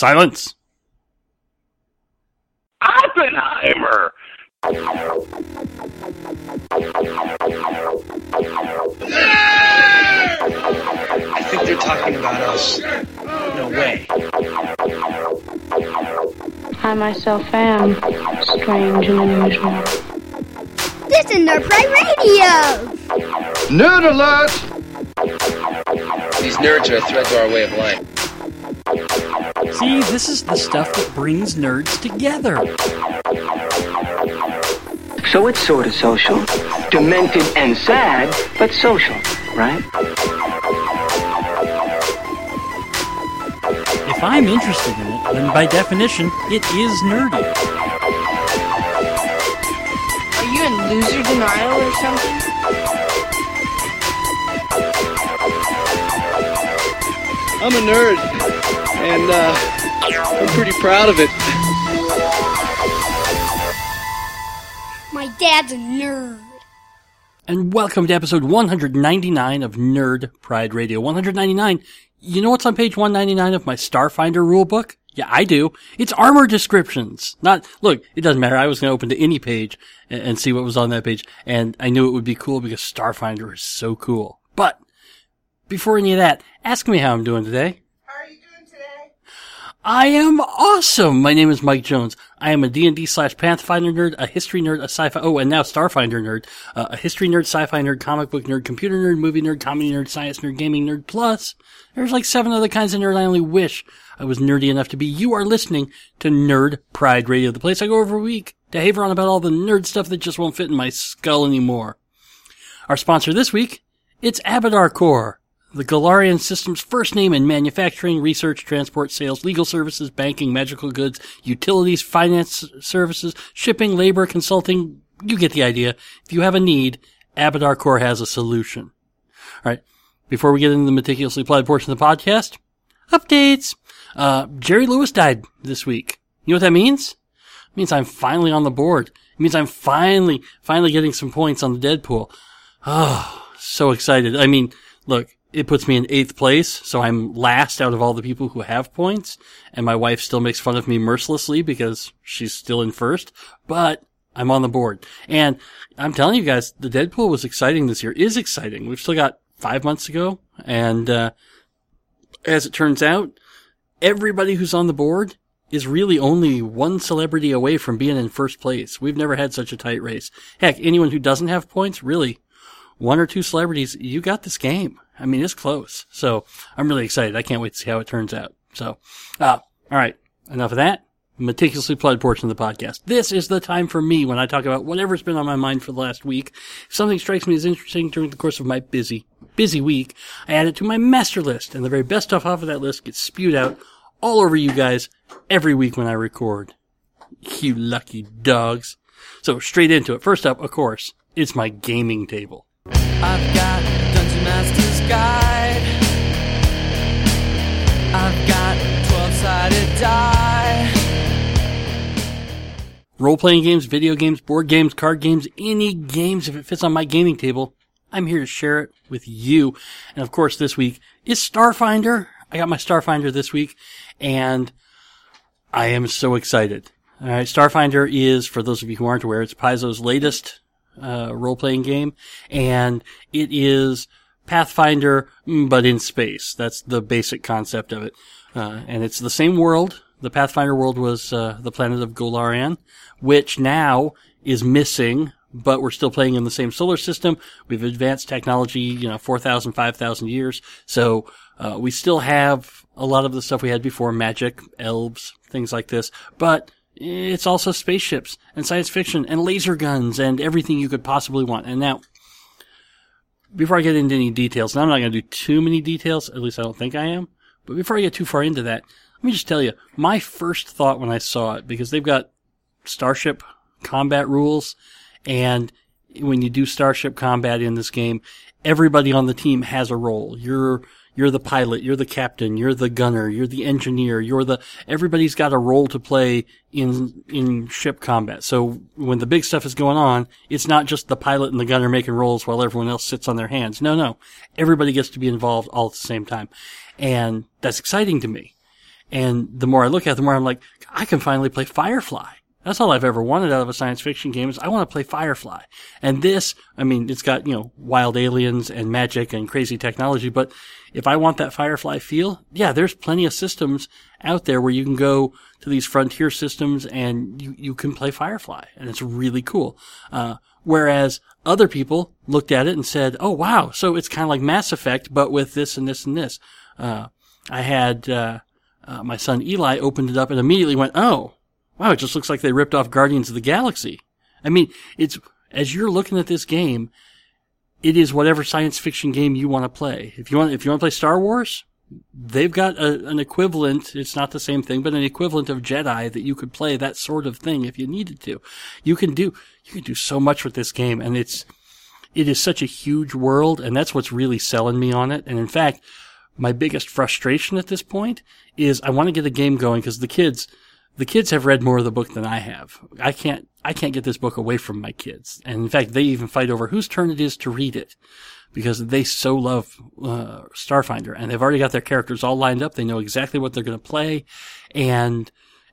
Silence! Oppenheimer! I think they're talking about us. No way. I myself am strange and unusual. This is Nerd Pride Radio! Nerd alert! These nerds are a threat to our way of life. See, this is the stuff that brings nerds together. So it's sort of social. Demented and sad, but social, right? If I'm interested in it, then by definition, it is nerdy. Are you in loser denial or something? I'm a nerd, and I'm pretty proud of it. My dad's a nerd. And welcome to episode 199 of Nerd Pride Radio. 199. You know what's on page 199 of my Starfinder rulebook? Yeah, I do. It's armor descriptions. Look, it doesn't matter. I was going to open to any page and see what was on that page, and I knew it would be cool because Starfinder is so cool. But before any of that, ask me how I'm doing today. How are you doing today? I am awesome! My name is Mike Jones. I am a D&D/Pathfinder nerd, a history nerd, a sci-fi, and now Starfinder nerd, a history nerd, sci-fi nerd, comic book nerd, computer nerd, movie nerd, comedy nerd, science nerd, gaming nerd, plus there's like 7 other kinds of nerd I only wish I was nerdy enough to be. You are listening to Nerd Pride Radio, the place I go every week to haver on about all the nerd stuff that just won't fit in my skull anymore. Our sponsor this week, it's Abadar Corp, the Golarian system's first name in manufacturing, research, transport, sales, legal services, banking, magical goods, utilities, finance services, shipping, labor, consulting. You get the idea. If you have a need, Abadar Corp has a solution. All right. Before we get into the meticulously plotted portion of the podcast, updates. Jerry Lewis died this week. You know what that means? It means I'm finally on the board. It means I'm finally getting some points on the Deadpool. Oh, so excited. I mean, look. It puts me in 8th place, so I'm last out of all the people who have points, and my wife still makes fun of me mercilessly because she's still in 1st, but I'm on the board. And I'm telling you guys, the Deadpool was exciting this year, is exciting. We've still got 5 months to go, and as it turns out, everybody who's on the board is really only one celebrity away from being in 1st place. We've never had such a tight race. Heck, anyone who doesn't have points, really, 1 or 2 celebrities, you got this game. I mean, it's close. So I'm really excited. I can't wait to see how it turns out. So, all right. Enough of that. Meticulously plotted portion of the podcast. This is the time for me when I talk about whatever's been on my mind for the last week. If something strikes me as interesting during the course of my busy week, I add it to my master list, and the very best stuff off of that list gets spewed out all over you guys every week when I record. You lucky dogs. So straight into it. First up, of course, it's my gaming table. I've got Dungeon Master's Guide. I've got 12-sided die. Role-playing games, video games, board games, card games, any games, if it fits on my gaming table, I'm here to share it with you. And of course, this week is Starfinder. I got my Starfinder this week, and I am so excited. All right, Starfinder is, for those of you who aren't aware, it's Paizo's latest role-playing game, and it is Pathfinder, but in space. That's the basic concept of it. And it's the same world. The Pathfinder world was the planet of Golarian, which now is missing, but we're still playing in the same solar system. We've advanced technology, 4,000, 5,000 years. So we still have a lot of the stuff we had before, magic, elves, things like this. But it's also spaceships and science fiction and laser guns and everything you could possibly want. And now, before I get into any details, and I'm not going to do too many details, at least I don't think I am, but before I get too far into that, let me just tell you, my first thought when I saw it, because they've got starship combat rules, and when you do starship combat in this game, everybody on the team has a role. You're the pilot, you're the captain, you're the gunner, you're the engineer, everybody's got a role to play in ship combat. So when the big stuff is going on, it's not just the pilot and the gunner making rolls while everyone else sits on their hands. No. Everybody gets to be involved all at the same time. And that's exciting to me. And the more I look at it, the more I'm like, I can finally play Firefly. That's all I've ever wanted out of a science fiction game is I want to play Firefly. And this, I mean, it's got, wild aliens and magic and crazy technology, but if I want that Firefly feel, yeah, there's plenty of systems out there where you can go to these frontier systems and you can play Firefly. And it's really cool. Whereas other people looked at it and said, oh wow, so it's kind of like Mass Effect, but with this and this and this. I had, my son Eli opened it up and immediately went, oh, wow, it just looks like they ripped off Guardians of the Galaxy. I mean, as you're looking at this game, it is whatever science fiction game you want to play. If you want to play Star Wars, they've got an equivalent. It's not the same thing, but an equivalent of Jedi that you could play that sort of thing if you needed to. You can do so much with this game, and it is such a huge world, and that's what's really selling me on it. And in fact, my biggest frustration at this point is I want to get a game going because the kids have read more of the book than I have. I can't get this book away from my kids. And in fact, they even fight over whose turn it is to read it because they so love Starfinder, and they've already got their characters all lined up. They know exactly what they're going to play. And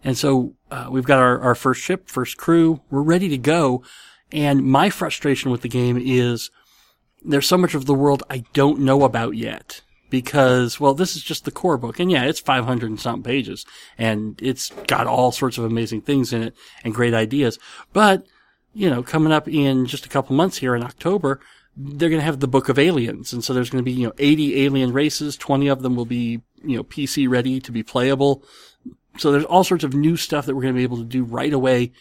so we've got our first ship, first crew. We're ready to go. And my frustration with the game is there's so much of the world I don't know about yet. Because, well, this is just the core book. And yeah, it's 500 and something pages. And it's got all sorts of amazing things in it and great ideas. But, coming up in just a couple months here in October, they're going to have the Book of Aliens. And so there's going to be, 80 alien races. 20 of them will be, PC ready to be playable. So there's all sorts of new stuff that we're going to be able to do right away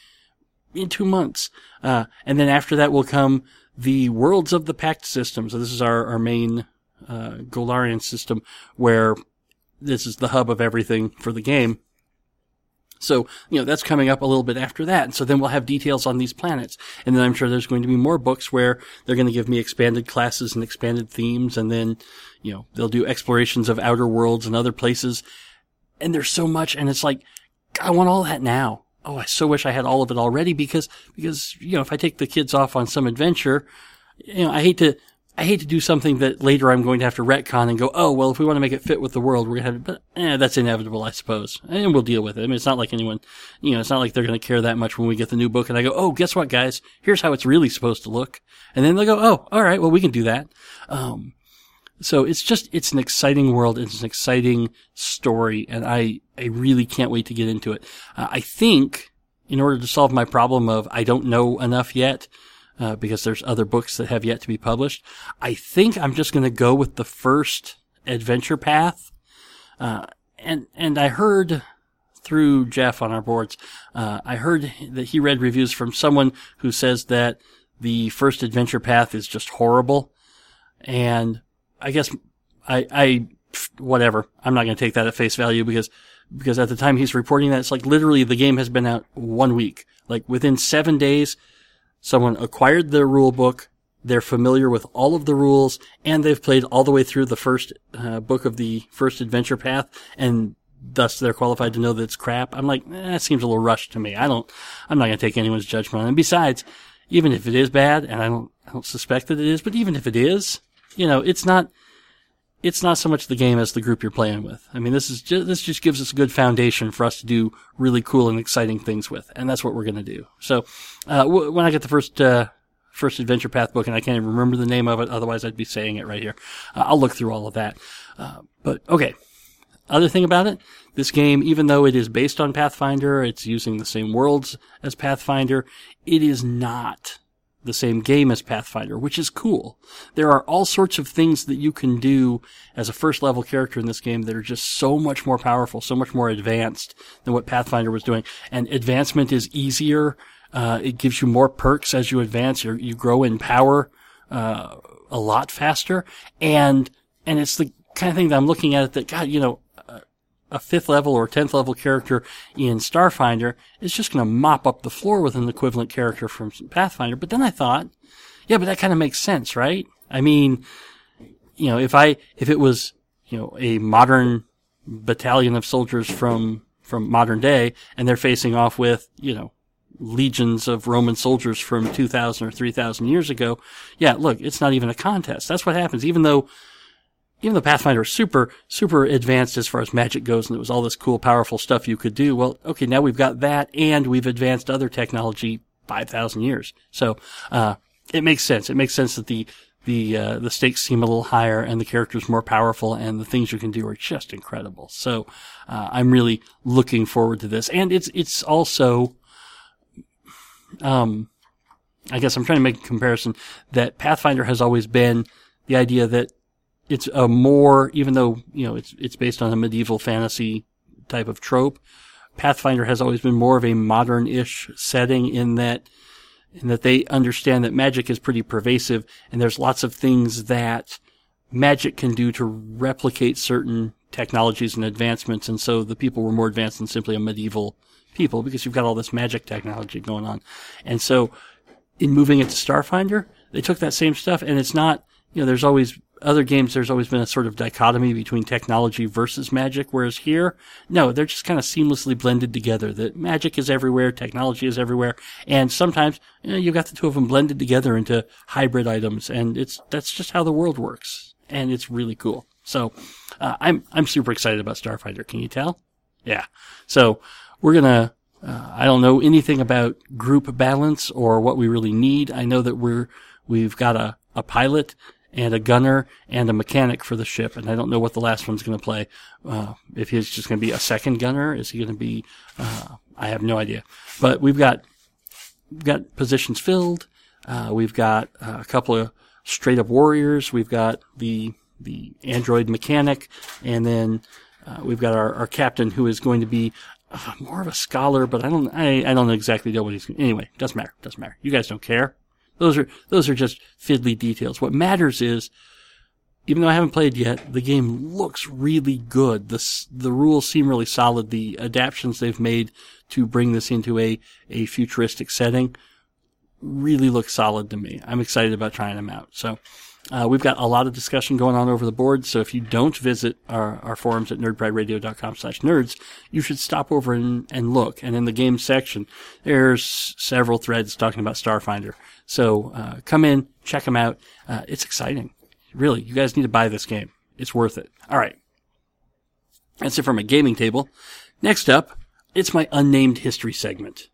in 2 months. And then after that will come the Worlds of the Pact system. So this is our main Golarian system where this is the hub of everything for the game. So, that's coming up a little bit after that. And so then we'll have details on these planets. And then I'm sure there's going to be more books where they're going to give me expanded classes and expanded themes. And then, they'll do explorations of outer worlds and other places. And there's so much. And it's like, I want all that now. Oh, I so wish I had all of it already because, if I take the kids off on some adventure, I hate to do something that later I'm going to have to retcon and go, oh, well, if we want to make it fit with the world, we're going to have to, that's inevitable, I suppose. And we'll deal with it. I mean, it's not like anyone, it's not like they're going to care that much when we get the new book and I go, oh, guess what, guys? Here's how it's really supposed to look. And then they'll go, oh, all right, well, we can do that. So it's an exciting world. It's an exciting story. And I really can't wait to get into it. I think in order to solve my problem of I don't know enough yet, because there's other books that have yet to be published, I think I'm just going to go with the first adventure path. And I heard through Jeff on our boards, I heard that he read reviews from someone who says that the first adventure path is just horrible. And I guess whatever. I'm not going to take that at face value because at the time he's reporting that, it's like literally the game has been out 1 week. Like within 7 days, someone acquired the rule book, they're familiar with all of the rules, and they've played all the way through the first book of the first adventure path, and thus they're qualified to know that it's crap. I'm like, that seems a little rushed to me. I'm not going to take anyone's judgment on it. And besides, even if it is bad, and I don't suspect that it is, but even if it is, it's not so much the game as the group you're playing with. I mean, this just gives us a good foundation for us to do really cool and exciting things with, and that's what we're going to do. So, when I get the first adventure path book, and I can't even remember the name of it, otherwise I'd be saying it right here. I'll look through all of that. But okay. Other thing about it, this game, even though it is based on Pathfinder, it's using the same worlds as Pathfinder, it is not the same game as Pathfinder, which is cool. There are all sorts of things that you can do as a first level character in this game that are just so much more powerful, so much more advanced than what Pathfinder was doing. And advancement is easier. It gives you more perks as you advance. You grow in power, a lot faster. And it's the kind of thing that I'm looking at it that, God, a 5th level or 10th level character in Starfinder is just going to mop up the floor with an equivalent character from Pathfinder. But then I thought, yeah, but that kind of makes sense, right? I mean, if it was, a modern battalion of soldiers from modern day and they're facing off with, legions of Roman soldiers from 2,000 or 3,000 years ago, yeah, look, it's not even a contest. That's what happens. Even though even though Pathfinder was super, super advanced as far as magic goes, and it was all this cool, powerful stuff you could do, well, okay, now we've got that, and we've advanced other technology 5,000 years. So, it makes sense. It makes sense that the stakes seem a little higher, and the characters more powerful, and the things you can do are just incredible. So, I'm really looking forward to this. And it's also, I guess I'm trying to make a comparison that Pathfinder has always been the idea that it's a more, even though, it's based on a medieval fantasy type of trope, Pathfinder has always been more of a modern-ish setting in that they understand that magic is pretty pervasive, and there's lots of things that magic can do to replicate certain technologies and advancements, and so the people were more advanced than simply a medieval people, because you've got all this magic technology going on. And so, in moving it to Starfinder, they took that same stuff, and it's not, there's always been a sort of dichotomy between technology versus magic, whereas here, no, they're just kind of seamlessly blended together. That magic is everywhere, technology is everywhere, and sometimes, you've got the two of them blended together into hybrid items, and that's just how the world works, and it's really cool. So, I'm super excited about Starfinder, can you tell? Yeah. So, we're gonna, I don't know anything about group balance or what we really need. I know that we've got a pilot and a gunner and a mechanic for the ship, and I don't know what the last one's going to play. If he's just going to be a second gunner, is he going to be? I have no idea. But we've got positions filled. We've got a couple of straight up warriors. We've got the android mechanic, and then we've got our captain, who is going to be more of a scholar. But I don't exactly know what he's. Anyway, doesn't matter. You guys don't care. Those are just fiddly details. What matters is, even though I haven't played yet, the game looks really good. The rules seem really solid. The adaptations they've made to bring this into a futuristic setting really look solid to me. I'm excited about trying them out. So, we've got a lot of discussion going on over the board. So if you don't visit our forums at nerdprideradio.com/nerds, you should stop over and look. And in the game section, there's several threads talking about Starfinder. So, come in, check them out. It's exciting. Really, you guys need to buy this game. It's worth it. All right. That's it for my gaming table. Next up, it's my unnamed history segment.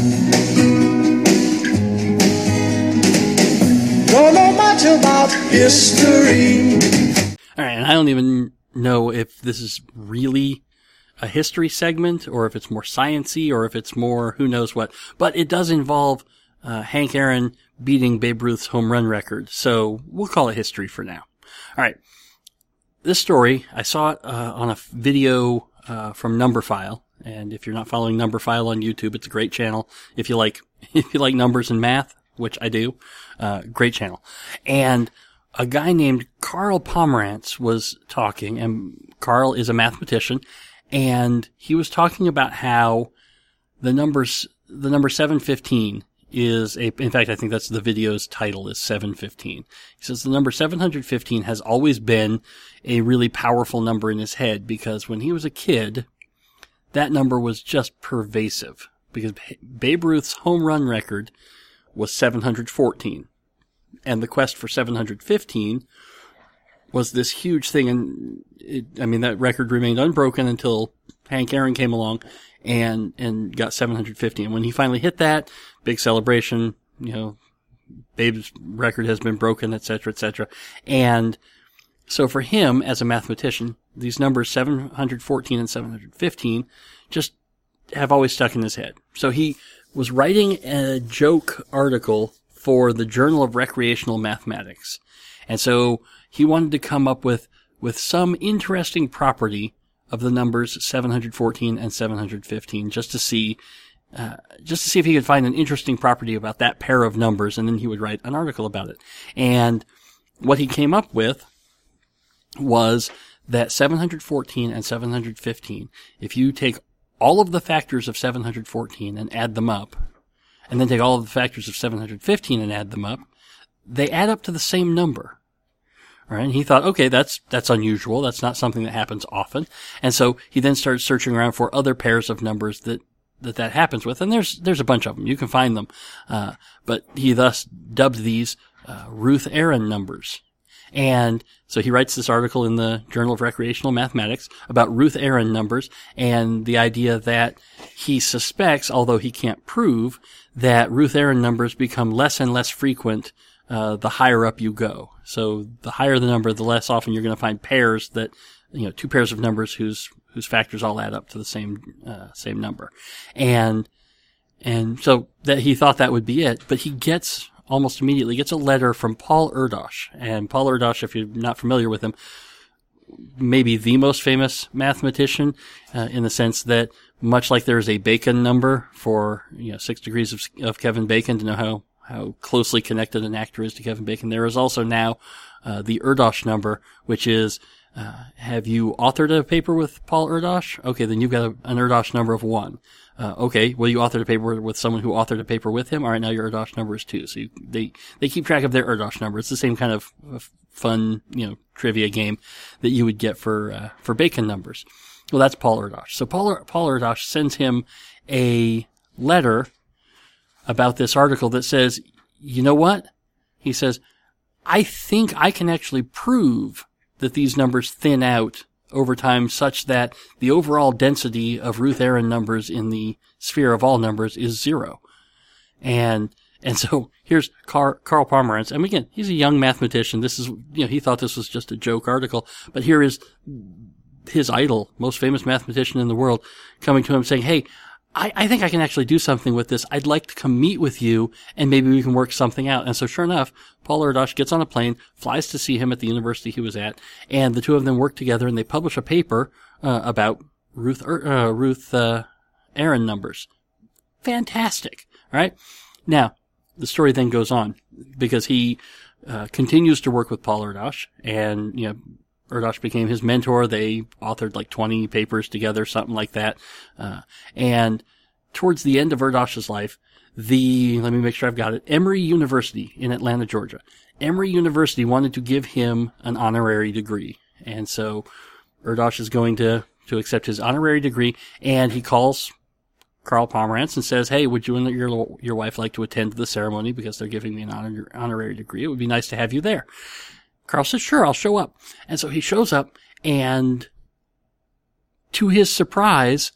Don't know much about history. All right, and I don't even know if this is really a history segment, or if it's more science-y, or if it's more who knows what. But it does involve Hank Aaron beating Babe Ruth's home run record, so we'll call it history for now. All right, this story, I saw it on a video from Numberphile, and if you're not following Numberphile on YouTube, it's a great channel. If you like numbers and math, which I do, great channel. And a guy named Carl Pomerantz was talking, and Carl is a mathematician, and he was talking about how the number 715 is in fact, I think that's the video's title, is 715. He says the number 715 has always been a really powerful number in his head, because when he was a kid, that number was just pervasive, because Babe Ruth's home run record was 714. And the quest for 715 was this huge thing, and that record remained unbroken until Hank Aaron came along and got 750. And when he finally hit that, big celebration, Babe's record has been broken, etc., etc. And so for him, as a mathematician, these numbers 714 and 715 just have always stuck in his head. So he was writing a joke article for the Journal of Recreational Mathematics. And so he wanted to come up with some interesting property of the numbers 714 and 715, just to see if he could find an interesting property about that pair of numbers, and then he would write an article about it. And what he came up with was that 714 and 715, if you take all of the factors of 714 and add them up, and then take all of the factors of 715 and add them up, they add up to the same number. All right, and he thought, okay, that's unusual. That's not something that happens often. And so he then started searching around for other pairs of numbers that happens with, and there's a bunch of them. You can find them. But he thus dubbed these Ruth Aaron numbers. And so he writes this article in the Journal of Recreational Mathematics about Ruth-Aaron numbers and the idea that he suspects, although he can't prove, that Ruth-Aaron numbers become less and less frequent the higher up you go. So the higher the number, the less often you're going to find pairs that, two pairs of numbers whose factors all add up to the same number. And so that he thought that would be it, but he almost immediately gets a letter from Paul Erdos. And Paul Erdos, if you're not familiar with him, maybe the most famous mathematician, in the sense that much like there's a Bacon number for, 6 degrees of Kevin Bacon to know how closely connected an actor is to Kevin Bacon. There is also now, the Erdos number, which is, have you authored a paper with Paul Erdos? Okay, then you've got an Erdos number of 1. Okay, well, you authored a paper with someone who authored a paper with him. All right, now your Erdos number is 2. So they keep track of their Erdos number. It's the same kind of fun, trivia game that you would get for Bacon numbers. Well, that's Paul Erdos. So Paul Erdos sends him a letter about this article that says, you know what? He says, I think I can actually prove that these numbers thin out over time such that the overall density of Ruth-Aaron numbers in the sphere of all numbers is 0. And so here's Karl Pomerantz. And again, he's a young mathematician. This is, he thought this was just a joke article, but here is his idol, most famous mathematician in the world, coming to him saying, hey, I think I can actually do something with this. I'd like to come meet with you, and maybe we can work something out. And so sure enough, Paul Erdos gets on a plane, flies to see him at the university he was at, and the two of them work together, and they publish a paper about Ruth-Aaron numbers. Fantastic. All right? Now, the story then goes on, because he continues to work with Paul Erdos, and, Erdos became his mentor. They authored like 20 papers together, something like that. And towards the end of Erdos's life, let me make sure I've got it, Emory University in Atlanta, Georgia. Emory University wanted to give him an honorary degree. And so Erdos is going to accept his honorary degree, and he calls Karl Pomerantz and says, hey, would you and your wife like to attend the ceremony because they're giving me an honorary degree? It would be nice to have you there. Karl says, sure, I'll show up. And so he shows up, and to his surprise,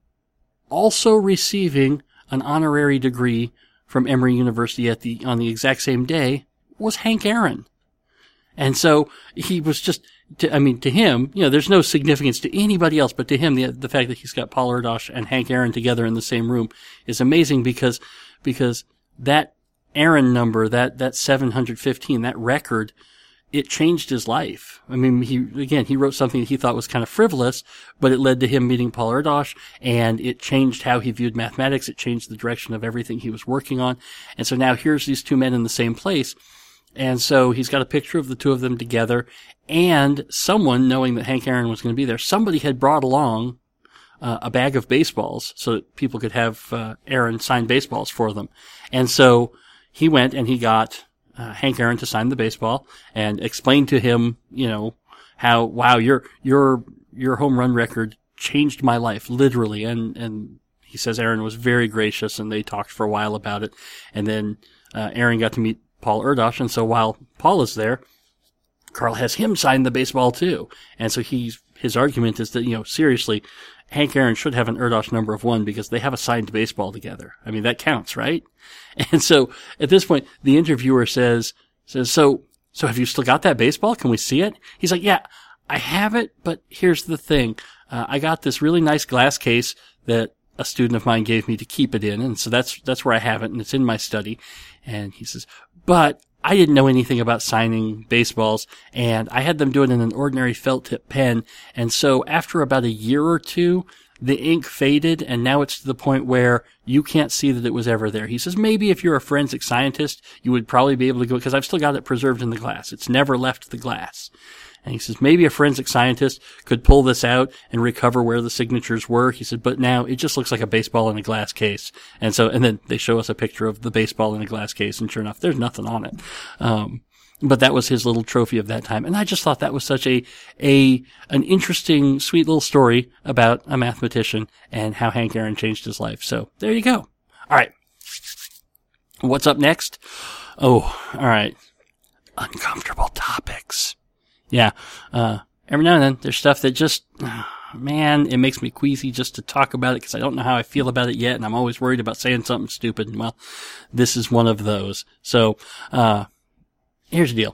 also receiving an honorary degree from Emory University on the exact same day was Hank Aaron. And so he was just, to him, there's no significance to anybody else, but to him, the fact that he's got Paul Erdos and Hank Aaron together in the same room is amazing because that Aaron number, that 715, that record, it changed his life. He wrote something that he thought was kind of frivolous, but it led to him meeting Paul Erdos, and it changed how he viewed mathematics. It changed the direction of everything he was working on. And so now here's these two men in the same place. And so he's got a picture of the two of them together, and someone, knowing that Hank Aaron was going to be there, somebody had brought along a bag of baseballs so that people could have Aaron sign baseballs for them. And so he went and he got Hank Aaron to sign the baseball and explain to him, how, wow, your home run record changed my life, literally. And he says Aaron was very gracious, and they talked for a while about it. And then, Aaron got to meet Paul Erdos. And so while Paul is there, Karl has him sign the baseball too. And so his argument is that, seriously, Hank Aaron should have an Erdos number of 1 because they have a signed baseball together. That counts, right? And so at this point, the interviewer says, so have you still got that baseball? Can we see it? He's like, yeah, I have it, but here's the thing. I got this really nice glass case that a student of mine gave me to keep it in. And so that's where I have it, and it's in my study. And he says, but I didn't know anything about signing baseballs, and I had them do it in an ordinary felt tip pen. And so after about a year or two, the ink faded, and now it's to the point where you can't see that it was ever there. He says, maybe if you're a forensic scientist, you would probably be able to go, because I've still got it preserved in the glass. It's never left the glass. And he says, maybe a forensic scientist could pull this out and recover where the signatures were. He said, but now it just looks like a baseball in a glass case. And then they show us a picture of the baseball in a glass case, and sure enough, there's nothing on it. But that was his little trophy of that time. And I just thought that was such an interesting, sweet little story about a mathematician and how Hank Aaron changed his life. So there you go. All right. What's up next? Oh, all right. Uncomfortable topics. Yeah. Every now and then, there's stuff that just, man, it makes me queasy just to talk about it because I don't know how I feel about it yet, and I'm always worried about saying something stupid. And, well, this is one of those. So, here's the deal.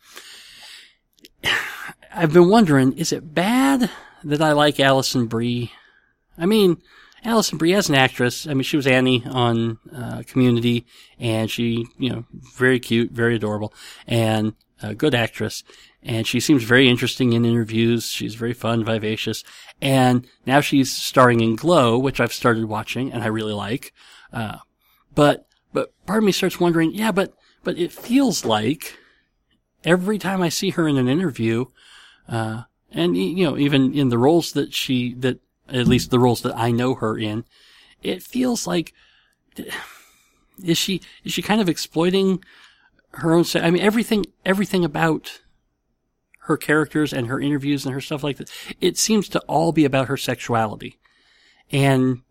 I've been wondering, is it bad that I like Alison Brie? I mean, Alison Brie as an actress, I mean, she was Annie on Community, and she, very cute, very adorable, and a good actress. And she seems very interesting in interviews. She's very fun, vivacious. And now she's starring in Glow, which I've started watching, and I really like. But part of me starts wondering, yeah, but it feels like every time I see her in an interview, and, even in the roles that at least the roles that I know her in, it feels like, is she kind of exploiting her own, I mean, everything about her characters and her interviews and her stuff like that, it seems to all be about her sexuality. And,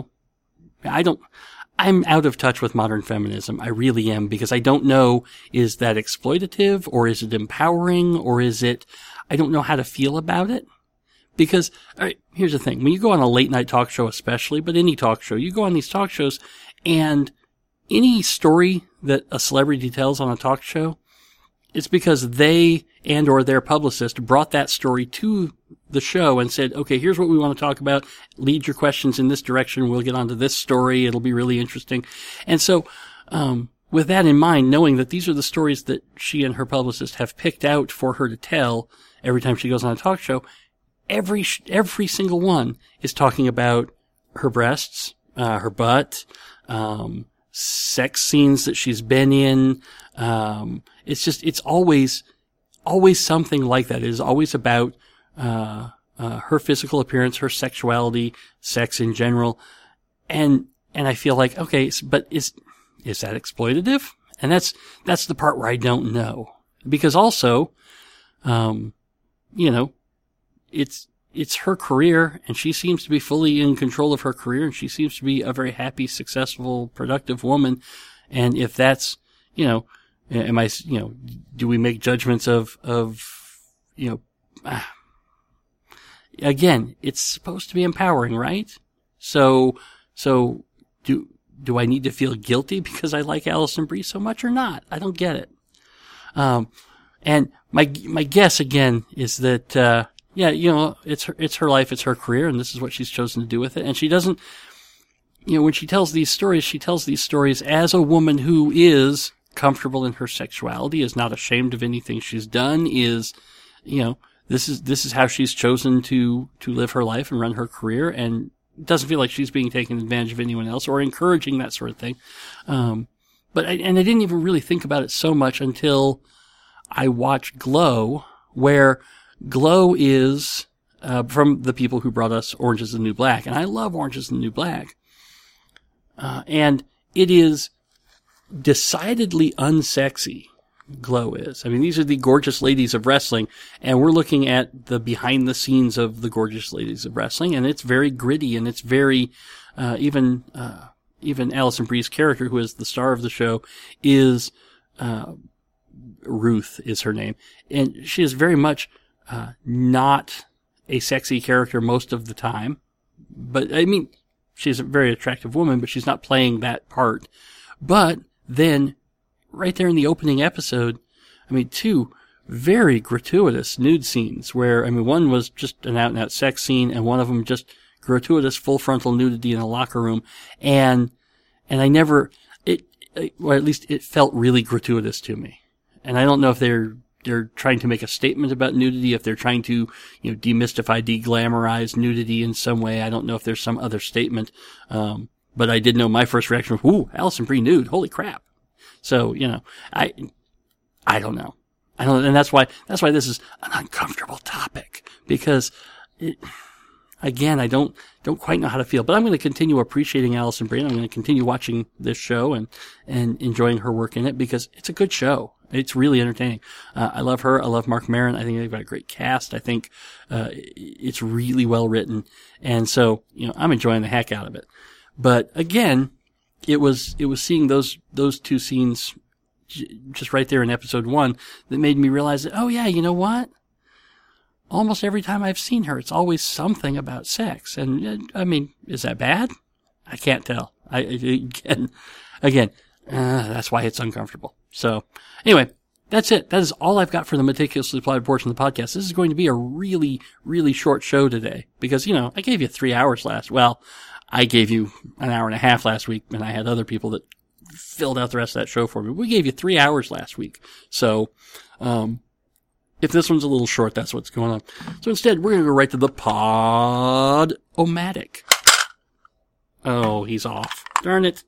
I'm out of touch with modern feminism. I really am, because I don't know, is that exploitative, or is it empowering, or is it, I don't know how to feel about it. Because, all right, here's the thing. When you go on a late night talk show especially, but any talk show, you go on these talk shows, and any story that a celebrity tells on a talk show, it's because they and or their publicist brought that story to the show and said, okay, here's what we want to talk about. Lead your questions in this direction. We'll get onto this story. It'll be really interesting. And so, with that in mind, knowing that these are the stories that she and her publicist have picked out for her to tell every time she goes on a talk show, every single one is talking about her breasts, her butt, sex scenes that she's been in. It's always something like that. It is always about, her physical appearance, her sexuality, sex in general. And I feel like, okay, but is that exploitative? And that's the part where I don't know. Because also, it's her career, and she seems to be fully in control of her career, and she seems to be a very happy, successful, productive woman. And if that's, do we make judgments of again, it's supposed to be empowering, right? So do I need to feel guilty because I like Alison Brie so much or not? I don't get it. And my guess again is that, it's her life, it's her career, and this is what she's chosen to do with it. And she doesn't, when she tells these stories as a woman who is comfortable in her sexuality, is not ashamed of anything she's done, is, this is how she's chosen to live her life and run her career, and it doesn't feel like she's being taken advantage of anyone else or encouraging that sort of thing. But I didn't even really think about it so much until I watched Glow, where Glow is, from the people who brought us Orange is the New Black. And I love Orange is the New Black. And it is decidedly unsexy. Glow is. I mean, these are the gorgeous ladies of wrestling, and we're looking at the behind the scenes of the gorgeous ladies of wrestling, and it's very gritty, and it's very, even Alison Brie's character, who is the star of the show, is, Ruth is her name, and she is very much, not a sexy character most of the time, but I mean, she's a very attractive woman, but she's not playing that part. But then, right there in the opening episode, I mean, two very gratuitous nude scenes where, I mean, one was just an out-and-out sex scene, and one of them just gratuitous full frontal nudity in a locker room. And I never, or at least it felt really gratuitous to me. And I don't know if they're trying to make a statement about nudity, if they're trying to, demystify, de-glamorize nudity in some way. I don't know if there's some other statement. But I did know my first reaction was, ooh, Alison Brie nude, holy crap. So, I don't know. And that's why this is an uncomfortable topic, because again, I don't quite know how to feel, but I'm going to continue appreciating Alison Brie, and I'm going to continue watching this show and enjoying her work in it, because it's a good show. It's really entertaining. I love her. I love Marc Maron. I think they've got a great cast. I think, it's really well written. And so, I'm enjoying the heck out of it. But again, it was seeing those two scenes just right there in episode 1 that made me realize that, oh yeah, you know what? almost every time I've seen her, it's always something about sex. And, I mean, is that bad? I can't tell. Again, that's why it's uncomfortable. So, anyway, that's it. That is all I've got for the meticulously plotted portion of the podcast. This is going to be a really, really short show today because, I gave you 3 hours I gave you an hour and a half last week, and I had other people that filled out the rest of that show for me. We gave you 3 hours last week. So, if this one's a little short, that's what's going on. So instead, we're going to go right to the Pod-O-Matic. Oh, he's off. Darn it.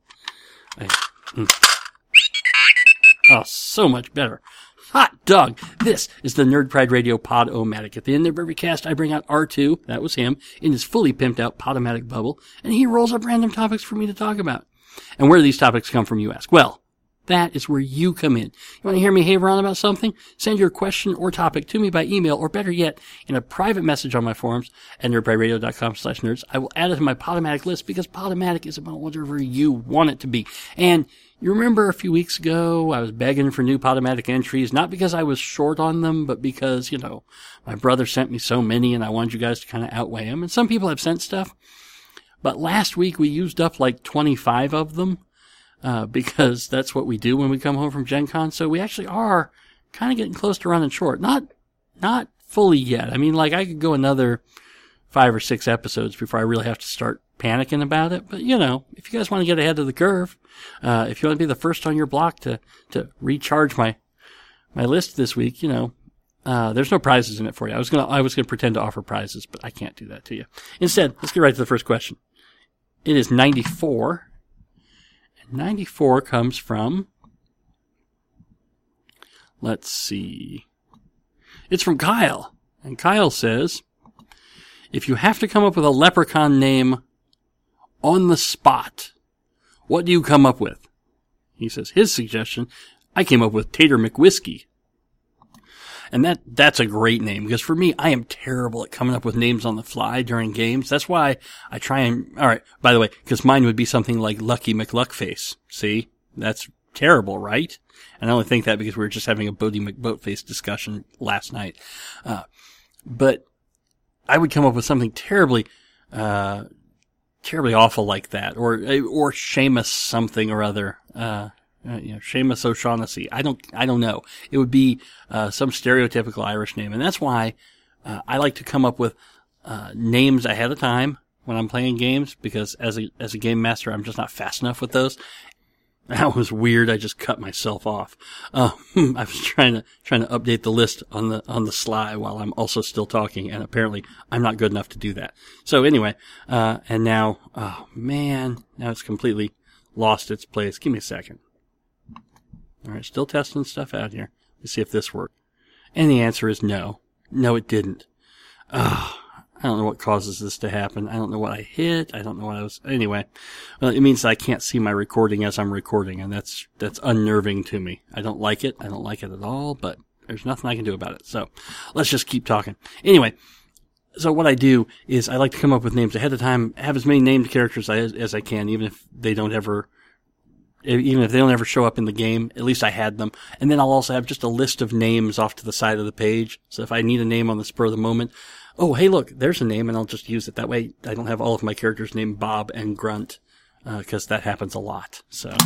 Oh, so much better. Hot dog. This is the Nerd Pride Radio Pod-O-Matic. At the end of every cast, I bring out R2, that was him, in his fully pimped out Pod-O-Matic bubble, and he rolls up random topics for me to talk about. And where do these topics come from, you ask? Well, that is where you come in. You want to hear me haver on about something? Send your question or topic to me by email, or better yet, in a private message on my forums at nerdprideраdio.com/nerds. I will add it to my Podomatic list because Podomatic is about whatever you want it to be. And you remember a few weeks ago, I was begging for new Podomatic entries, not because I was short on them, but because, my brother sent me so many and I wanted you guys to kind of outweigh them. And some people have sent stuff. But last week we used up like 25 of them. Because that's what we do when we come home from Gen Con. So we actually are kind of getting close to running short. Not fully yet. I mean, I could go another 5 or 6 episodes before I really have to start panicking about it. But, if you guys want to get ahead of the curve, if you want to be the first on your block to recharge my list this week, there's no prizes in it for you. I was gonna pretend to offer prizes, but I can't do that to you. Instead, let's get right to the first question. It is 94. 94 comes from, let's see, it's from Kyle. And Kyle says, if you have to come up with a leprechaun name on the spot, what do you come up with? He says, his suggestion, I came up with Tater McWhiskey. And that's a great name, because for me, I am terrible at coming up with names on the fly during games. That's why I try and, alright, by the way, because mine would be something like Lucky McLuckface. See? That's terrible, right? And I only think that because we were just having a Bodie McBoatface discussion last night. But I would come up with something terribly awful like that, or Seamus something or other, Seamus O'Shaughnessy. I don't know. It would be some stereotypical Irish name, and that's why I like to come up with names ahead of time when I'm playing games, because as a game master, I'm just not fast enough with those. That was weird. I just cut myself off. I was trying to update the list on the sly while I'm also still talking, and apparently I'm not good enough to do that. So anyway, and now, oh man, now it's completely lost its place. Give me a second. All right, still testing stuff out here. Let's see if this worked. And the answer is no. No, it didn't. I don't know what causes this to happen. I don't know what I hit. I don't know what I was... Anyway, well, it means that I can't see my recording as I'm recording, and that's unnerving to me. I don't like it. I don't like it at all, but there's nothing I can do about it. So let's just keep talking. Anyway, so what I do is I like to come up with names ahead of time, have as many named characters as I can, even if they don't ever show up in the game. At least I had them. And then I'll also have just a list of names off to the side of the page. So if I need a name on the spur of the moment, oh, hey, look, there's a name, and I'll just use it. That way I don't have all of my characters named Bob and Grunt, because that happens a lot. So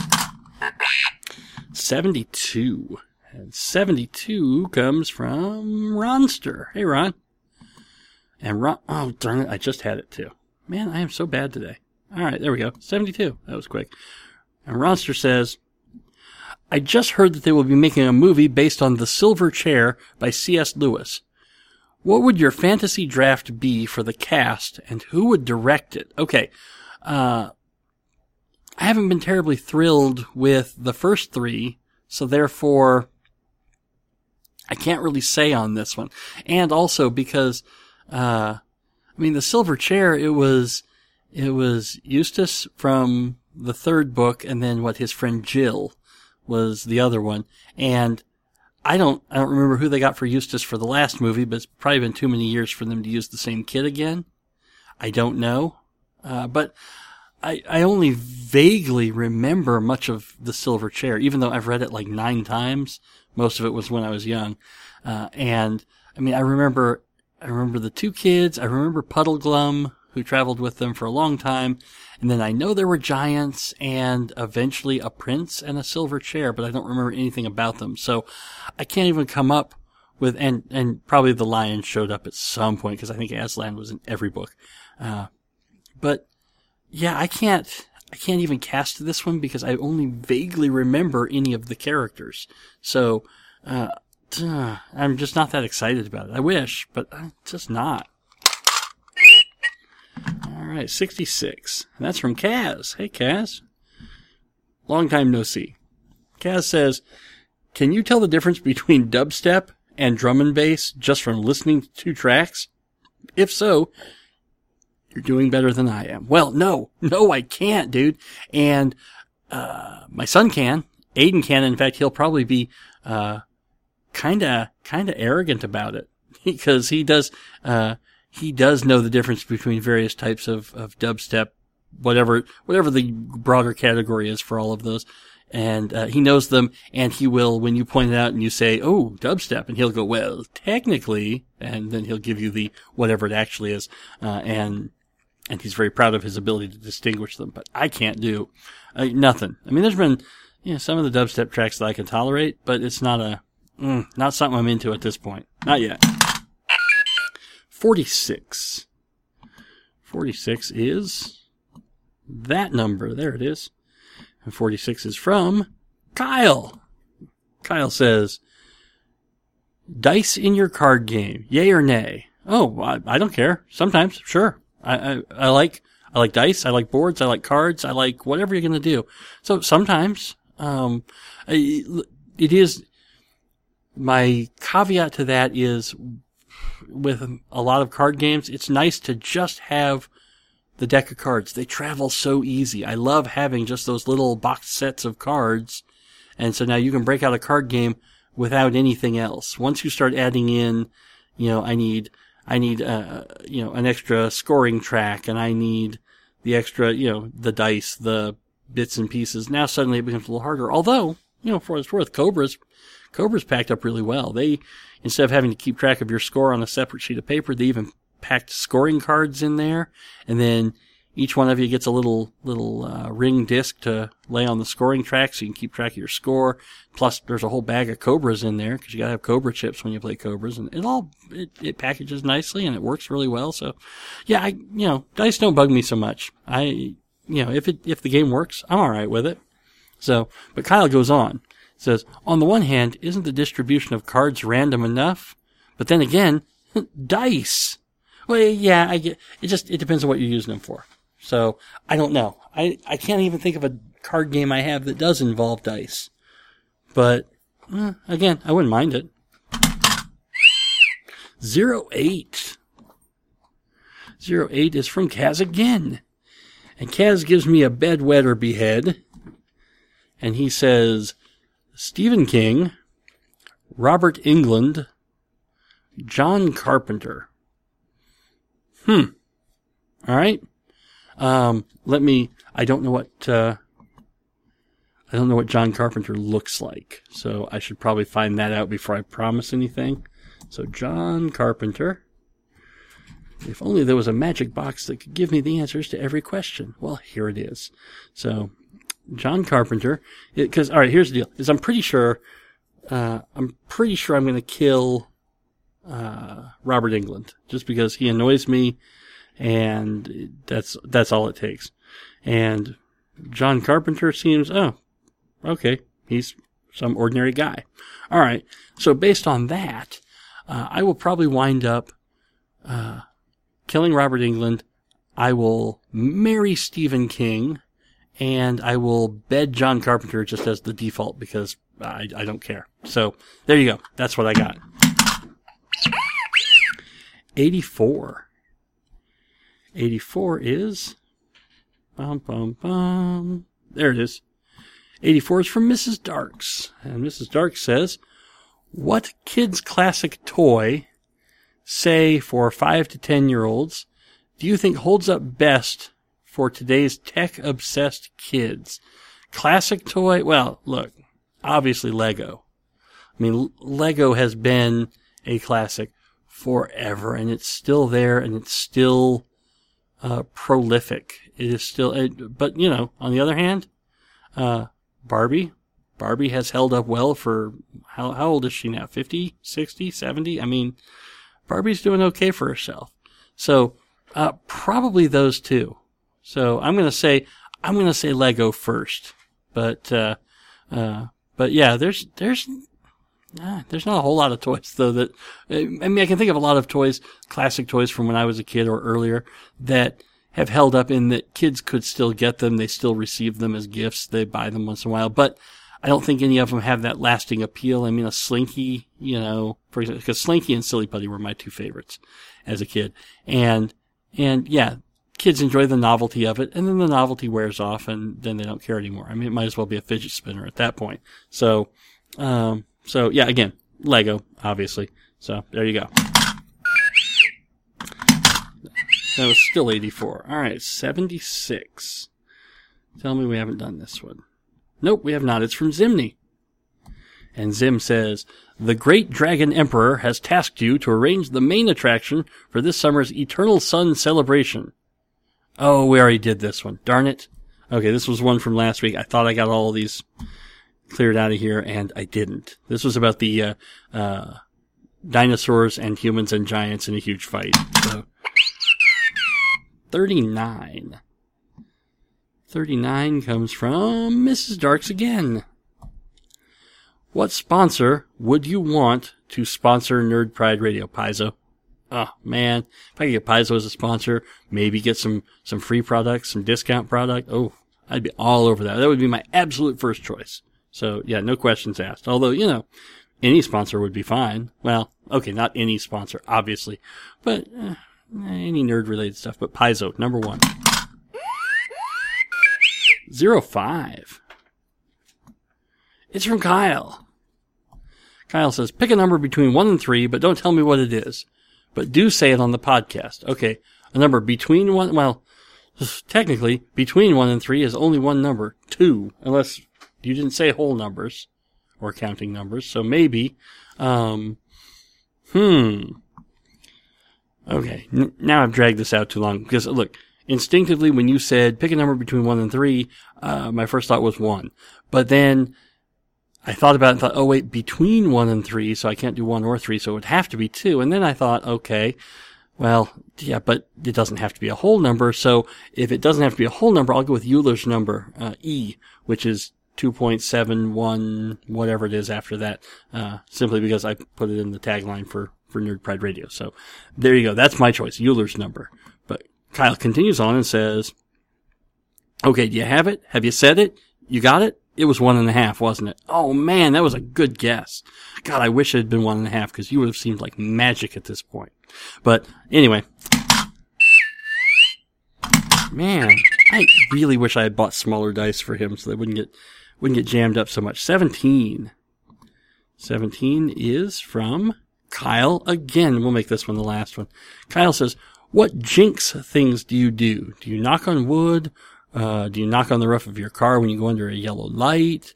72. And 72 comes from Ronster. Hey, Ron. And Ron, oh, darn it, I just had it too. Man, I am so bad today. All right, there we go. 72. That was quick. And Ronster says, I just heard that they will be making a movie based on The Silver Chair by C.S. Lewis. What would your fantasy draft be for the cast, and who would direct it? Okay, I haven't been terribly thrilled with the first 3, so therefore I can't really say on this one. And also because, The Silver Chair, it was Eustace from the 3rd book, and then his friend Jill was the other one. And I don't remember who they got for Eustace for the last movie, but it's probably been too many years for them to use the same kid again. I don't know. But I only vaguely remember much of The Silver Chair, even though I've read it like 9 times. Most of it was when I was young. I remember remember the two kids. I remember Puddleglum, who traveled with them for a long time. And then I know there were giants and eventually a prince and a silver chair, but I don't remember anything about them. So I can't even come up with, and probably the lion showed up at some point because I think Aslan was in every book. But yeah, I can't even cast this one because I only vaguely remember any of the characters. So, I'm just not that excited about it. I wish, but I'm just not. All right, 66. And that's from Kaz. Hey, Kaz. Long time no see. Kaz says, can you tell the difference between dubstep and drum and bass just from listening to 2 tracks? If so, you're doing better than I am. Well, no, I can't, dude. And my son can. Aiden can. In fact, he'll probably be kinda arrogant about it because he does know the difference between various types of dubstep, whatever the broader category is for all of those. And he knows them, and he will, when you point it out and you say, oh, dubstep, and he'll go, well, technically, and then he'll give you the whatever it actually is, and he's very proud of his ability to distinguish them, but I can't do nothing. I mean, there's been, some of the dubstep tracks that I can tolerate, but it's not not something I'm into at this point. Not yet. 46. 46 is that number. There it is. And 46 is from Kyle. Kyle says, dice in your card game, yay or nay? Oh, I don't care. Sometimes, sure. I like dice. I like boards. I like cards. I like whatever you're going to do. So sometimes, it is, my caveat to that is with a lot of card games, it's nice to just have the deck of cards. They travel so easy. I love having just those little box sets of cards. And so now you can break out a card game without anything else. Once you start adding in, I need, an extra scoring track, and I need the extra, the dice, the bits and pieces. Now suddenly it becomes a little harder. Although, for what it's worth, Cobra's packed up really well. They, instead of having to keep track of your score on a separate sheet of paper, they even packed scoring cards in there, and then each one of you gets a little ring disc to lay on the scoring track so you can keep track of your score. Plus, there's a whole bag of Cobras in there because you gotta have Cobra chips when you play Cobras, and it packages nicely and it works really well. So, yeah, dice don't bug me so much. If the game works, I'm all right with it. So, but Kyle goes on, says, on the one hand, isn't the distribution of cards random enough? But then again, dice. Well, yeah, I get it depends on what you're using them for. So, I don't know. I can't even think of a card game I have that does involve dice. But, again, I wouldn't mind it. 08. 08 is from Kaz again. And Kaz gives me a bedwetter behead. And he says, Stephen King, Robert Englund, John Carpenter. All right. I don't know what John Carpenter looks like. So I should probably find that out before I promise anything. So John Carpenter. If only there was a magic box that could give me the answers to every question. Well, here it is. So John Carpenter, because, all right, here's the deal, is I'm pretty sure I'm going to kill Robert Englund, just because he annoys me, and that's all it takes. And John Carpenter seems, okay, he's some ordinary guy. All right, so based on that, I will probably wind up killing Robert Englund. I will marry Stephen King, and I will bed John Carpenter just as the default because I don't care. So there you go. That's what I got. 84. 84 is... There it is. 84 is from Mrs. Darks. And Mrs. Darks says, what kids' classic toy, say for 5 to 10-year-olds, do you think holds up best for today's tech-obsessed kids? Classic toy? Well, look, obviously Lego. I mean, Lego has been a classic forever, and it's still there, and it's still prolific. It is still, but you know, on the other hand, Barbie has held up well for, how old is she now? 50, 60, 70? I mean, Barbie's doing okay for herself. So, probably those two. So I'm gonna say Lego first. But yeah, there's not a whole lot of toys though that, I mean, I can think of a lot of toys, classic toys from when I was a kid or earlier that have held up in that kids could still get them. They still receive them as gifts. They buy them once in a while, but I don't think any of them have that lasting appeal. I mean, a Slinky, you know, for example, because Slinky and Silly Putty were my two favorites as a kid. And yeah, kids enjoy the novelty of it, and then the novelty wears off, and then they don't care anymore. I mean, it might as well be a fidget spinner at that point. So yeah, again, Lego, obviously. So there you go. That was still 84. All right, 76. Tell me we haven't done this one. Nope, we have not. It's from Zimney. And Zim says, the Great Dragon Emperor has tasked you to arrange the main attraction for this summer's Eternal Sun celebration. Oh, we already did this one. Darn it. Okay, this was one from last week. I thought I got all of these cleared out of here, and I didn't. This was about the dinosaurs and humans and giants in a huge fight. So 39. 39 comes from Mrs. Darks again. What sponsor would you want to sponsor Nerd Pride Radio? Paizo. Oh, man. If I could get Paizo as a sponsor, maybe get some free products, some discount product. Oh, I'd be all over that. That would be my absolute first choice. So, yeah, no questions asked. Although, you know, any sponsor would be fine. Well, okay, not any sponsor, obviously. But any nerd-related stuff. But Paizo, number 1. 05. It's from Kyle. Kyle says, pick a number between 1 and 3, but don't tell me what it is. But do say it on the podcast. Okay, a number between 1, well, technically, between 1 and 3 is only one number, 2, unless you didn't say whole numbers, or counting numbers, so maybe, okay, now I've dragged this out too long, because look, instinctively when you said pick a number between 1 and 3, my first thought was 1, but then I thought about it and thought, oh wait, between 1 and 3, so I can't do 1 or 3, so it would have to be 2, and then I thought, okay, well, yeah, but it doesn't have to be a whole number, so if it doesn't have to be a whole number, I'll go with Euler's number, E, which is 2.71, whatever it is after that, simply because I put it in the tagline for Nerd Pride Radio. So there you go. That's my choice, Euler's number. But Kyle continues on and says, okay, do you have it? Have you said it? You got it? It was 1.5, wasn't it? Oh man, that was a good guess. God, I wish it had been 1.5 because you would have seemed like magic at this point. But anyway, man, I really wish I had bought smaller dice for him so they wouldn't get jammed up so much. 17. 17 is from Kyle again. We'll make this one the last one. Kyle says, what jinx things do you do? Do you knock on wood? Do you knock on the roof of your car when you go under a yellow light?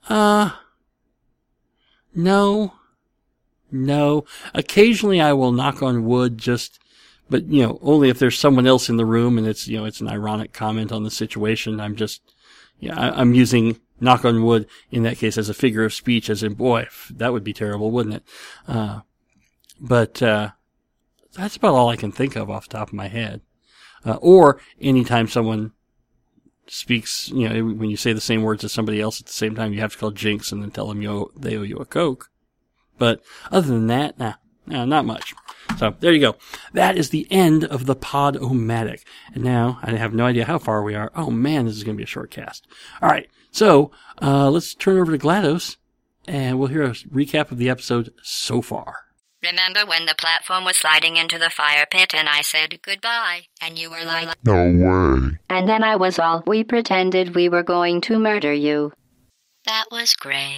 No. Occasionally I will knock on wood but you know, only if there's someone else in the room and it's, you know, it's an ironic comment on the situation. I'm using knock on wood in that case as a figure of speech, as in, boy, that would be terrible, wouldn't it? But that's about all I can think of off the top of my head. Or anytime someone speaks, you know, when you say the same words as somebody else at the same time, you have to call jinx and then tell them they owe you a Coke. But other than that, not much. So there you go. That is the end of the Pod-O-Matic. And now I have no idea how far we are. Oh man, this is going to be a short cast. All right. So, let's turn over to GLaDOS and we'll hear a recap of the episode so far. Remember when the platform was sliding into the fire pit and I said goodbye and you were like, no way. And then we pretended we were going to murder you. That was great.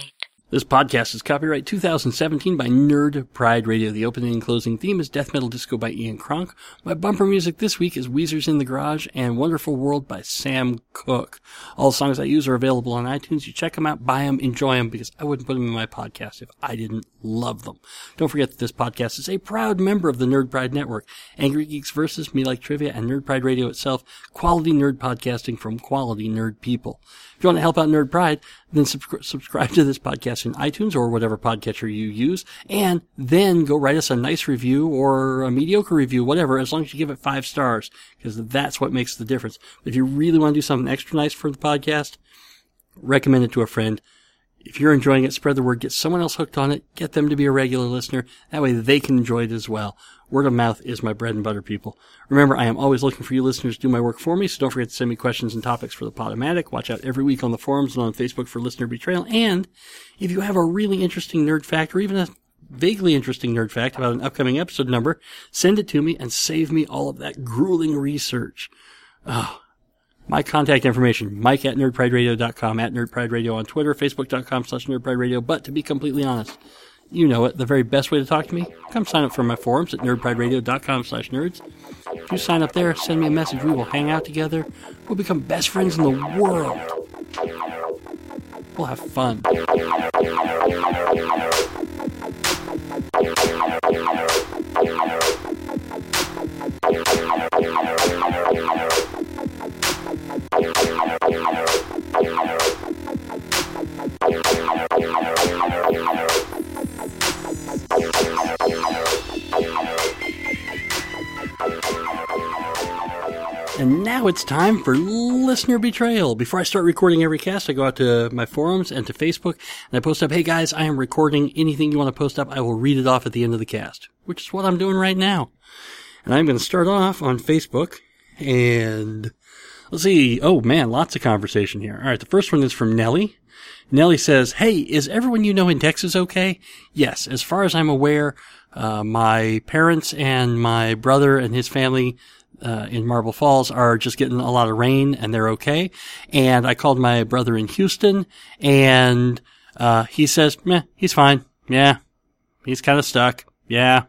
This podcast is copyright 2017 by Nerd Pride Radio. The opening and closing theme is Death Metal Disco by Ian Kronk. My bumper music this week is Weezer's In the Garage and Wonderful World by Sam Cooke. All the songs I use are available on iTunes. You check them out, buy them, enjoy them, because I wouldn't put them in my podcast if I didn't love them. Don't forget that this podcast is a proud member of the Nerd Pride Network. Angry Geeks Versus, Me Like Trivia, and Nerd Pride Radio itself. Quality nerd podcasting from quality nerd people. If you want to help out Nerd Pride, then subscribe to this podcast in iTunes or whatever podcatcher you use, and then go write us a nice review or a mediocre review, whatever, as long as you give it 5 stars, because that's what makes the difference. If you really want to do something extra nice for the podcast, recommend it to a friend. If you're enjoying it, spread the word, get someone else hooked on it, get them to be a regular listener. That way they can enjoy it as well. Word of mouth is my bread and butter, people. Remember, I am always looking for you listeners to do my work for me, so don't forget to send me questions and topics for the Podomatic. Watch out every week on the forums and on Facebook for Listener Betrayal. And if you have a really interesting nerd fact, or even a vaguely interesting nerd fact about an upcoming episode number, send it to me and save me all of that grueling research. My contact information, mike@nerdprideradio.com, @nerdprideradio on Twitter, facebook.com/nerdprideradio. But to be completely honest, you know it, the very best way to talk to me, come sign up for my forums at nerdprideradio.com/nerds. If you sign up there, send me a message. We will hang out together. We'll become best friends in the world. We'll have fun. And now it's time for Listener Betrayal. Before I start recording every cast, I go out to my forums and to Facebook, and I post up, hey guys, I am recording. Anything you want to post up, I will read it off at the end of the cast, which is what I'm doing right now. And I'm going to start off on Facebook, and let's see. Oh man, lots of conversation here. All right, the first one is from Nellie. Nellie says, hey, is everyone you know in Texas okay? Yes, as far as I'm aware, my parents and my brother and his family in Marble Falls are just getting a lot of rain, and they're okay. And I called my brother in Houston, and he says, meh, he's fine. Yeah, he's kind of stuck. Yeah,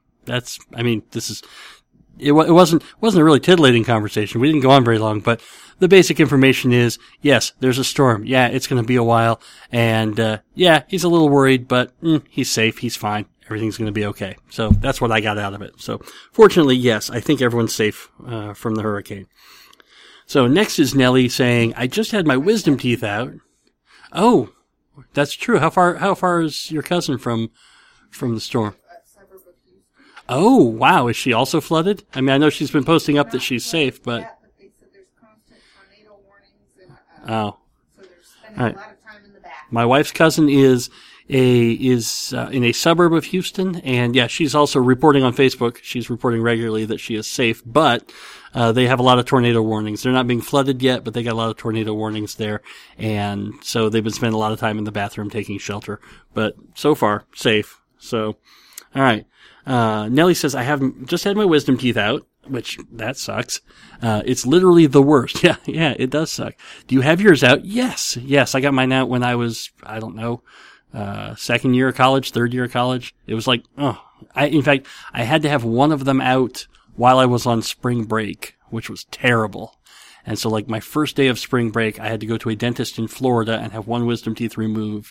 it wasn't a really titillating conversation. We didn't go on very long, but the basic information is, yes, there's a storm. Yeah, it's going to be a while, and yeah, he's a little worried, but he's safe. He's fine. Everything's going to be okay. So that's what I got out of it. So fortunately, yes, I think everyone's safe from the hurricane. So next is Nellie saying, I just had my wisdom teeth out. Oh, that's true. How far is your cousin from the storm? Oh, wow. Is she also flooded? I mean, I know she's been posting up that she's safe, but they said there's constant tornado warnings, and so they're spending a lot of time in the back. My wife's cousin is in a suburb of Houston, and yeah, she's also reporting on Facebook. She's reporting regularly that she is safe, but they have a lot of tornado warnings. They're not being flooded yet, but they got a lot of tornado warnings there, and so they've been spending a lot of time in the bathroom taking shelter. But so far, safe. So, all right. Nellie says, I haven't just had my wisdom teeth out, which that sucks. It's literally the worst. Yeah, it does suck. Do you have yours out? Yes, I got mine out when I was, I don't know, second year of college, third year of college. It was like, in fact, I had to have one of them out while I was on spring break, which was terrible. And so like my first day of spring break, I had to go to a dentist in Florida and have one wisdom tooth removed.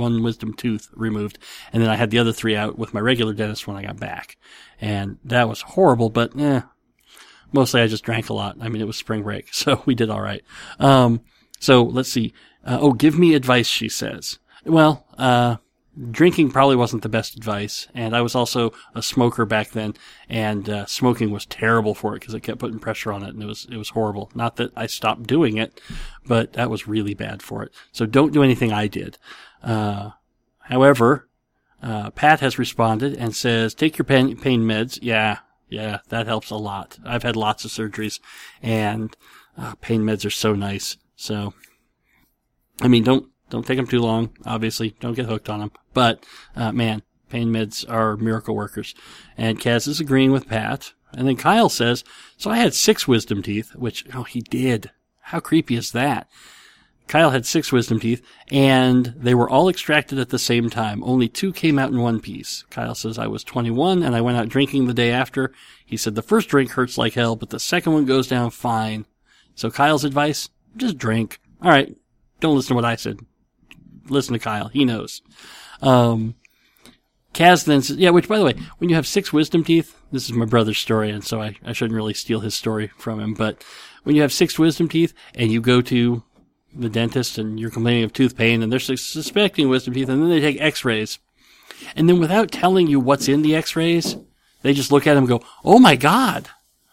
And then I had the other 3 out with my regular dentist when I got back. And that was horrible, but mostly I just drank a lot. I mean, it was spring break, so we did all right. So let's see. Give me advice, she says. Well, drinking probably wasn't the best advice, and I was also a smoker back then, and smoking was terrible for it because it kept putting pressure on it, and it was horrible. Not that I stopped doing it, but that was really bad for it. So don't do anything I did. However, Pat has responded and says, take your pain meds. Yeah, that helps a lot. I've had lots of surgeries, and pain meds are so nice. So, I mean, don't take them too long, obviously. Don't get hooked on them. But, man, pain meds are miracle workers. And Kaz is agreeing with Pat. And then Kyle says, so I had 6 wisdom teeth, which, he did. How creepy is that? Kyle had 6 wisdom teeth, and they were all extracted at the same time. Only 2 came out in one piece. Kyle says, I was 21, and I went out drinking the day after. He said, the first drink hurts like hell, but the second one goes down fine. So Kyle's advice, just drink. All right, don't listen to what I said. Listen to Kyle. He knows. Kaz then says, yeah, which, by the way, when you have 6 wisdom teeth, this is my brother's story, and so I shouldn't really steal his story from him, but when you have 6 wisdom teeth and you go to the dentist and you're complaining of tooth pain and they're suspecting wisdom teeth, and then they take x-rays, and then without telling you what's in the x-rays, they just look at them and go, oh my God.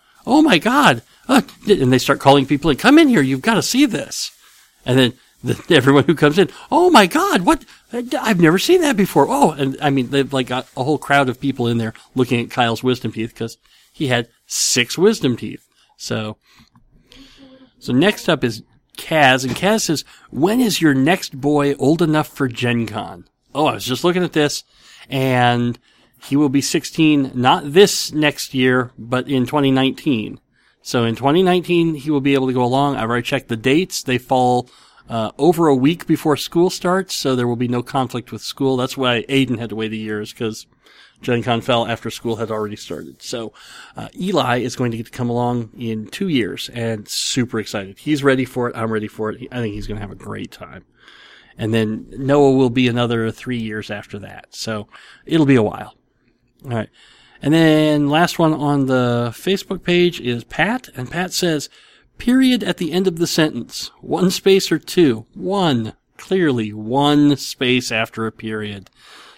And they start calling people in, come in here, you've got to see this. And then everyone who comes in, oh my God, what? I've never seen that before. Oh, and I mean, they've like got a whole crowd of people in there looking at Kyle's wisdom teeth because he had 6 wisdom teeth. So next up is Kaz, and Kaz says, when is your next boy old enough for Gen Con? Oh, I was just looking at this, and he will be 16, not this next year, but in 2019. So in 2019, he will be able to go along. I've already checked the dates. They fall over a week before school starts, so there will be no conflict with school. That's why Aiden had to wait a year, is because Gen Con fell after school had already started. So Eli is going to get to come along in 2 years, and super excited. He's ready for it. I'm ready for it. I think he's going to have a great time. And then Noah will be another 3 years after that. So it'll be a while. All right. And then last one on the Facebook page is Pat, and Pat says, period at the end of the sentence. 1 space or 2? 1. Clearly 1 space after a period.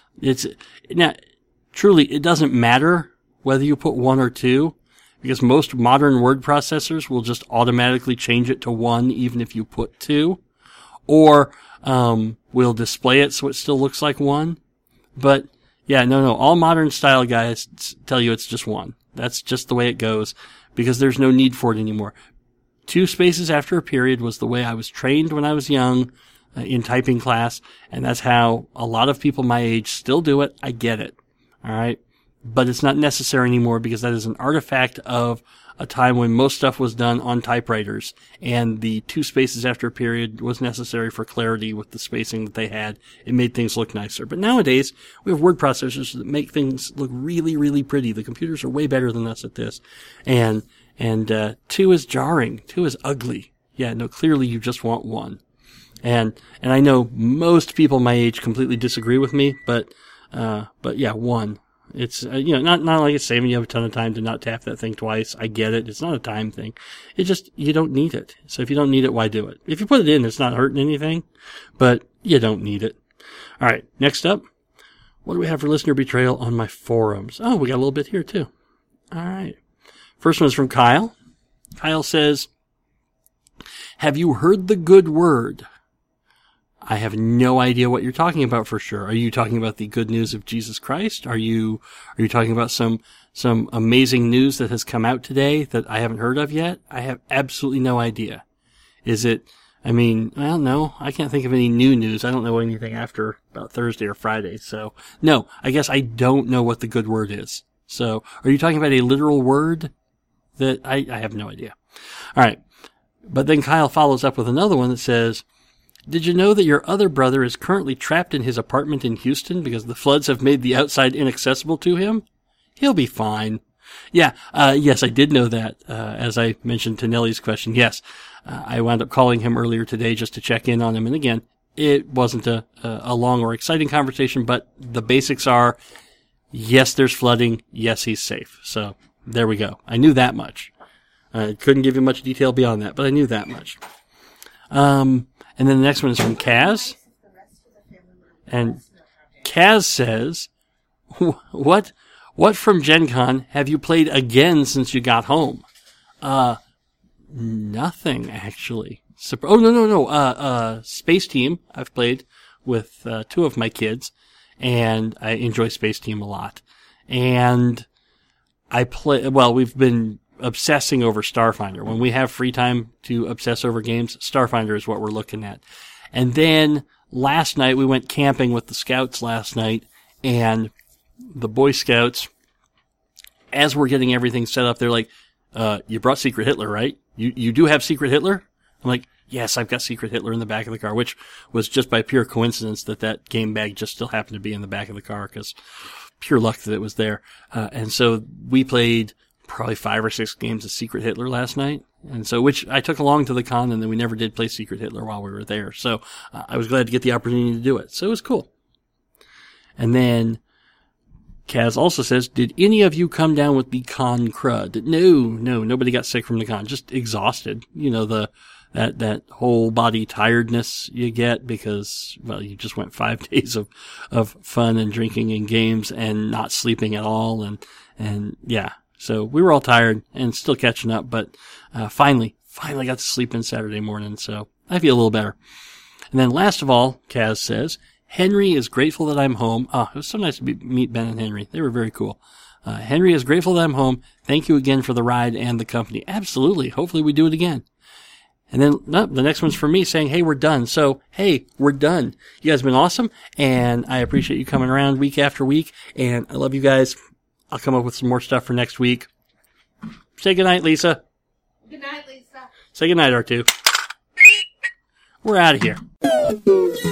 Now, truly, it doesn't matter whether you put 1 or 2, because most modern word processors will just automatically change it to 1 even if you put 2, or will display it so it still looks like 1. But yeah, no, all modern style guys tell you it's just 1. That's just the way it goes, because there's no need for it anymore. 2 spaces after a period was the way I was trained when I was young in typing class, and that's how a lot of people my age still do it. I get it. All right. But it's not necessary anymore, because that is an artifact of a time when most stuff was done on typewriters, and the 2 spaces after a period was necessary for clarity with the spacing that they had. It made things look nicer. But nowadays, we have word processors that make things look really, really pretty. The computers are way better than us at this. And 2 is jarring. 2 is ugly. Yeah, no, clearly you just want 1. And I know most people my age completely disagree with me, but yeah, 1. It's, not like it's saving you a ton of time to not tap that thing twice. I get it. It's not a time thing. It just, you don't need it. So if you don't need it, why do it? If you put it in, it's not hurting anything, but you don't need it. All right. Next up, what do we have for listener betrayal on my forums? Oh, we got a little bit here too. All right. First one is from Kyle. Kyle says, have you heard the good word? I have no idea what you're talking about for sure. Are you talking about the good news of Jesus Christ? Are you talking about some amazing news that has come out today that I haven't heard of yet? I have absolutely no idea. Is it, no, I can't think of any new news. I don't know anything after about Thursday or Friday. So no, I guess I don't know what the good word is. So are you talking about a literal word that I have no idea. All right. But then Kyle follows up with another one that says, did you know that your other brother is currently trapped in his apartment in Houston because the floods have made the outside inaccessible to him? He'll be fine. Yeah, yes, I did know that, as I mentioned to Nellie's question. Yes, I wound up calling him earlier today just to check in on him. And again, it wasn't a long or exciting conversation, but the basics are, yes, there's flooding. Yes, he's safe. So there we go. I knew that much. I couldn't give you much detail beyond that, but I knew that much. And then the next one is from Kaz. And Kaz says, what from Gen Con have you played again since you got home? Nothing, actually. No. Space Team I've played with 2 of my kids, and I enjoy Space Team a lot. And we've been obsessing over Starfinder. When we have free time to obsess over games, Starfinder is what we're looking at. And then last night, we went camping with the Scouts last night, and the Boy Scouts, as we're getting everything set up, they're like, you brought Secret Hitler, right? You do have Secret Hitler? I'm like, yes, I've got Secret Hitler in the back of the car, which was just by pure coincidence that game bag just still happened to be in the back of the car, because pure luck that it was there. And so we played probably 5 or 6 games of Secret Hitler last night. And so, which I took along to the con, and then we never did play Secret Hitler while we were there. So I was glad to get the opportunity to do it. So it was cool. And then Kaz also says, did any of you come down with the con crud? No, nobody got sick from the con. Just exhausted. You know, that whole body tiredness you get because, well, you just went 5 days of fun and drinking and games and not sleeping at all. And yeah. So we were all tired and still catching up, but finally got to sleep in Saturday morning, so I feel a little better. And then last of all, Kaz says, Henry is grateful that I'm home. It was so nice to meet Ben and Henry. They were very cool. Henry is grateful that I'm home. Thank you again for the ride and the company. Absolutely. Hopefully we do it again. And then the next one's for me saying, hey, we're done. So, hey, we're done. You guys have been awesome, and I appreciate you coming around week after week, and I love you guys. I'll come up with some more stuff for next week. Say goodnight, Lisa. Good night, Lisa. Say goodnight, R2. We're out of here.